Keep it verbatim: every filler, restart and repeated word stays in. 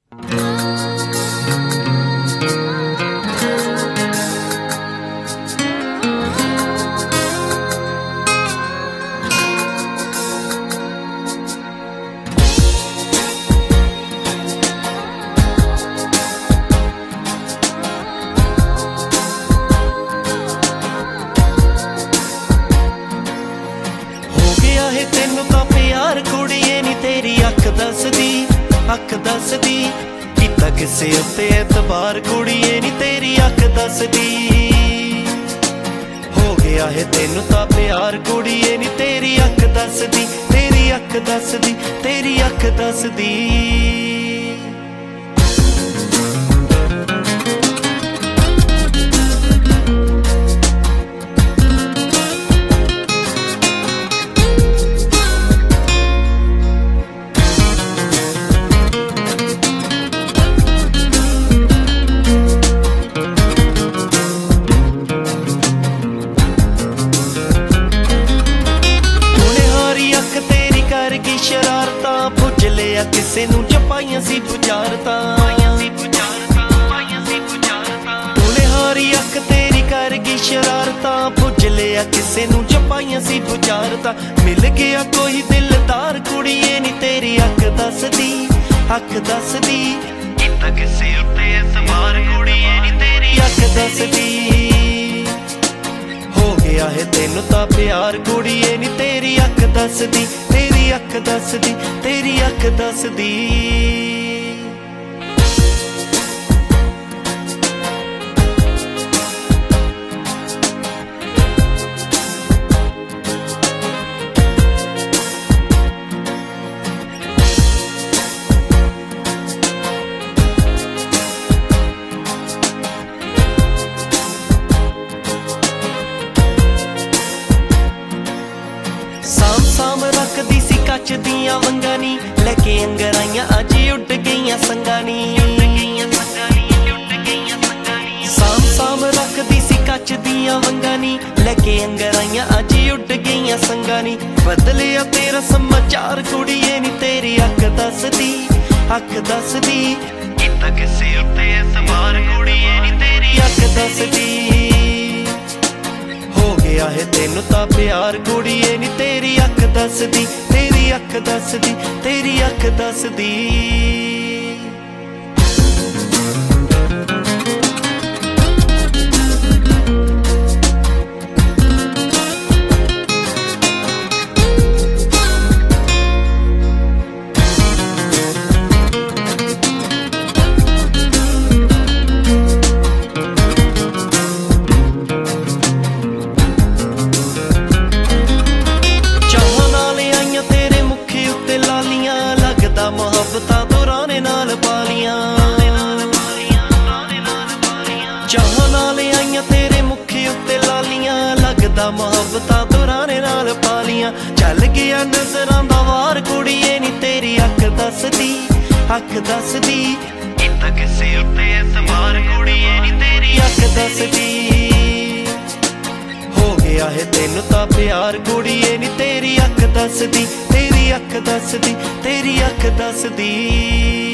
ਤੈਨੂੰ ਤਾਂ ਪਿਆਰ ਕੁੜੀਏ ਨੀ ਤੇਰੀ ਅੱਖ ਦੱਸਦੀ, ਅੱਖ ਦੱਸਦੀ ਕੀਤਾ ਕਿਸੇ ਉੱਤੇ ਐਤਬਾਰ ਕੁੜੀਏ ਨੀ ਤੇਰੀ ਅੱਖ ਦੱਸਦੀ। ਹੋ ਗਿਆ ਹੈ ਤੈਨੂੰ ਤਾਂ ਪਿਆਰ ਕੁੜੀਏ ਨੀ ਤੇਰੀ ਅੱਖ ਦੱਸਦੀ, ਤੇਰੀ ਅੱਖ ਦੱਸਦੀ, ਤੇਰੀ ਅੱਖ ਦੱਸਦੀ। ਸ਼ਰਾਰਤਾਂ ਪੁੱਛ ਲਿਆ ਕਿਸੇ ਨੂੰ ਜਪਾਈਆਂ ਸੀ ਬੁਝਾਰਤਾਂ, ਤੂਨੇ ਹਾਰੀ ਅੱਖ ਤੇਰੀ ਕਰ ਗਈ ਸ਼ਰਾਰਤਾਂ ਪੁੱਛ ਲਿਆ ਕਿਸੇ ਨੂੰ ਜਪਾਈਆਂ ਸੀ ਬੁਝਾਰਤਾਂ। ਮਿਲ ਗਿਆ ਕੋਈ ਦਿਲਦਾਰ ਕੁੜੀਏ ਨੀ ਤੇਰੀ ਅੱਖ ਦੱਸਦੀ, ਅੱਖ ਦੱਸਦੀ ਕੀਤਾ ਕਿਸੇ ਉੱਤੇ ਐਤਬਾਰ ਕੁੜੀਏ ਨੀ ਤੇਰੀ ਅੱਖ ਦੱਸਦੀ। ਹੋ ਗਿਆ ਹੈ ਤੈਨੂੰ ਤਾਂ ਪਿਆਰ ਕੁੜੀਏ ਨੀ ਤੇਰੀ ਅੱਖ ਦੱਸਦੀ, ਤੇਰੀ ਅੱਖ ਦੱਸਦੀ, ਤੇਰੀ ਅੱਖ ਦੱਸਦੀ। ਸਾਮ ਸਾਮ ਰੱਖਦੀ ਸੀ ਕੱਚ ਦੀਆਂ ਵੰਗਾਂ ਨੀ, ਲੈ ਕੇ ਅੰਗਰਾਈਆਂ ਅੱਜ ਉੱਡ ਗਈਆਂ ਸੰਗਾਂ ਨੀ। ਸਾਮ ਸਾਮ ਰੱਖਦੀ ਸੀ ਕੱਚ ਦੀਆਂ ਵੰਗਾਂ ਨੀ, ਲੈ ਕੇ ਅੰਗਰਾਈਆਂ ਅੱਜ ਉੱਡ ਗਈਆਂ ਸੰਗਾਂ ਨੀ। ਬਦਲਿਆ ਤੇਰਾ ਸਮਾਚਾਰ ਕੁੜੀਏ ਨੀ ਤੇਰੀ ਅੱਖ ਦੱਸਦੀ, ਅੱਖ ਦੱਸਦੀ ਕੀਤਾ ਕਿਸੇ ਉੱਤੇ ਐਤਬਾਰ ਕੁੜੀਏ ਨੀ ਤੇਰੀ ਅੱਖ ਦੱਸਦੀ। ਹੋ ਗਿਆ ਹੈ ਤੈਨੂੰ ਤਾਂ ਪਿਆਰ ਕੁੜੀਏ ਨੀ ਤੇਰੀ ਅੱਖ ਦੱਸਦੀ, ਤੇਰੀ ਅੱਖ ਦੱਸਦੀ, ਤੇਰੀ ਅੱਖ ਦੱਸਦੀ। ਮੁਹੱਬਤਾਂ ਦੌਰਾਨੇ ਨਾਲ ਪਾਲੀਆਂ, ਚਾਹਾਂ ਨਾਲ ਆਈਆਂ ਤੇਰੇ ਮੁੱਖੀ ਉੱਤੇ ਲਾਲੀਆਂ, ਲੱਗਦਾ ਮੁਹੱਬਤਾਂ ਦੌਰਾਨੇ ਨਾਲ ਪਾਲੀਆਂ। ਚੱਲ ਗਿਆ ਨਜ਼ਰਾਂ ਦਾ ਵਾਰ ਕੁੜੀਏ ਨੀ ਤੇਰੀ ਅੱਖ ਦੱਸਦੀ, ਅੱਖ ਦੱਸਦੀ ਕੀਤਾ ਕਿਸੇ ਉੱਤੇ ਐਤਬਾਰ ਕੁੜੀਏ ਨੀ ਤੇਰੀ ਅੱਖ ਦੱਸਦੀ। ਹੋ ਗਿਆ ਹੈ ਤੈਨੂੰ ਤਾਂ ਪਿਆਰ ਕੁੜੀਏ ਨੀ ਤੇਰੀ ਅੱਖ ਦੱਸਦੀ, ਤੇਰੀ ਅੱਖ ਦੱਸਦੀ, ਤੇਰੀ ਅੱਖ ਦੱਸਦੀ।